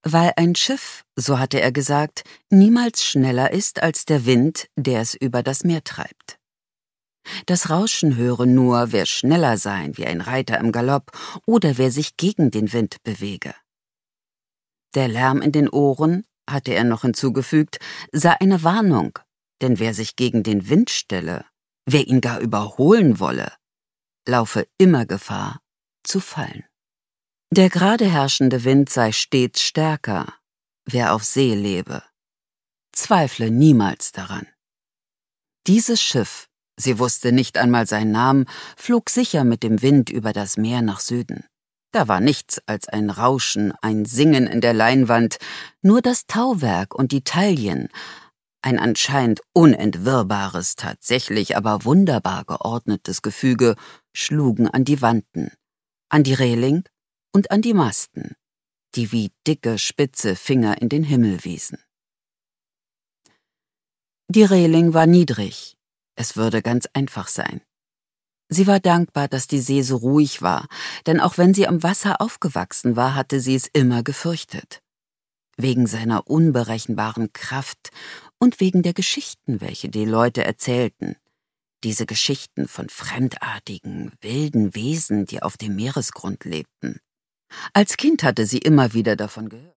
Weil ein Schiff, so hatte er gesagt, niemals schneller ist als der Wind, der es über das Meer treibt. Das Rauschen höre nur, wer schneller sein wie ein Reiter im Galopp oder wer sich gegen den Wind bewege. Der Lärm in den Ohren, hatte er noch hinzugefügt, sei eine Warnung, denn wer sich gegen den Wind stelle, wer ihn gar überholen wolle, laufe immer Gefahr, zu fallen. Der gerade herrschende Wind sei stets stärker, wer auf See lebe. Zweifle niemals daran. Dieses Schiff, sie wusste nicht einmal seinen Namen, flog sicher mit dem Wind über das Meer nach Süden. Da war nichts als ein Rauschen, ein Singen in der Leinwand, nur das Tauwerk und die Taillen, ein anscheinend unentwirrbares, tatsächlich aber wunderbar geordnetes Gefüge, schlugen an die Wanten, an die Reling und an die Masten, die wie dicke, spitze Finger in den Himmel wiesen. Die Reling war niedrig, es würde ganz einfach sein. Sie war dankbar, dass die See so ruhig war, denn auch wenn sie am Wasser aufgewachsen war, hatte sie es immer gefürchtet. Wegen seiner unberechenbaren Kraft und wegen der Geschichten, welche die Leute erzählten. Diese Geschichten von fremdartigen, wilden Wesen, die auf dem Meeresgrund lebten. Als Kind hatte sie immer wieder davon gehört.